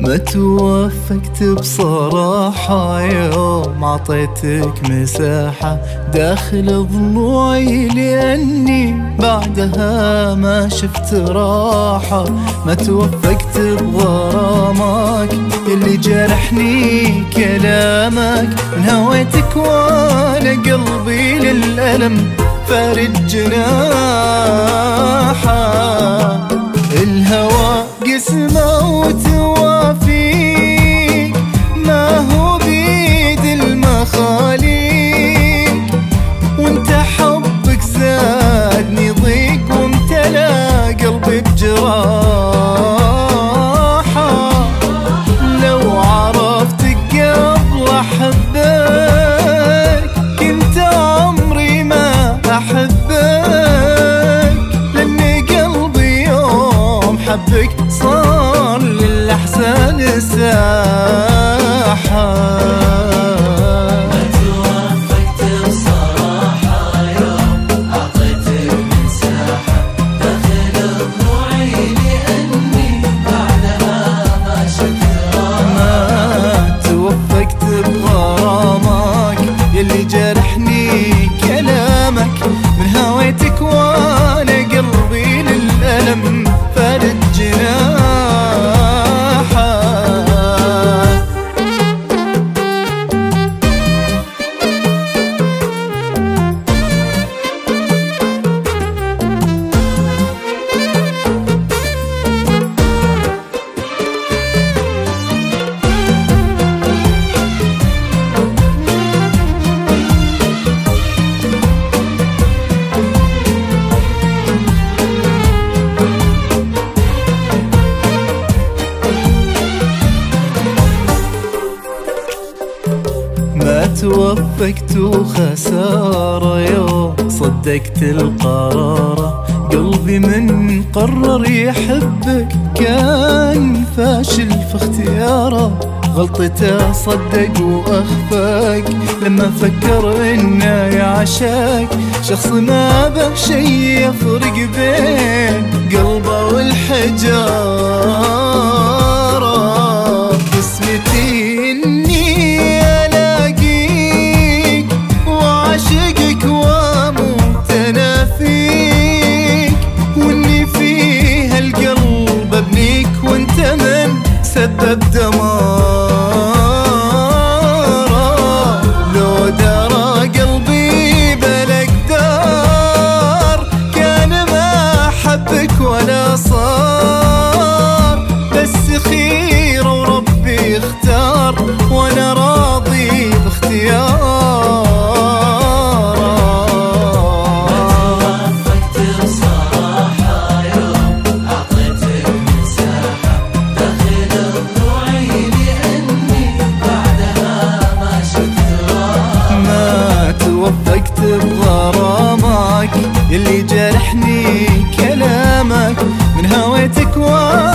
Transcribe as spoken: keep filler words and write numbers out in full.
ما توفقت بصراحة يوم عطيتك مساحة داخل ضلوعي، لأني بعدها ما شفت راحة. ما توفقت بغرامك اللي جرحني كلامك، من هويتك وانا قلبي للألم فارد جناحة. الهوى قسمه وتوافيك، ما هو بيد المخاليق، وانت حبك زادني ضيق وامتلا قلبي بجراحة. لو عرفتك قبل احبك كنت عمري ما احبك، لاني قلبي يوم حبك صار للأحزان ساحة. ما توفقت بصراحة يوم أعطيتك مساحة داخل ضلوعي، لأني بعدها ما شفت راحة. ما توفقت بغرامك يلي جرحني كلامك، من هويتك وانا قلبي للألم فارد جناحة. ما توفقت وخسارة يوم صدقت القرارة، قلبي من قرر يحبك كان فاشل في اختياره. غلطته صدق واخفاك لما فكر انه يعشاك، شخص ما به شي يفرق بين قلبه والحجارة. قسمتي اني وعشقك واموت انا فيك، واني فيها القلب ابنيك، وانت من سبب دماره. لو درى قلبي بالاقدار كان ما حبك ولا صار، بس خير وربي اختار وانا راضي باختيار. توفقت بغرامك اللي جرحني كلامك، من هويتك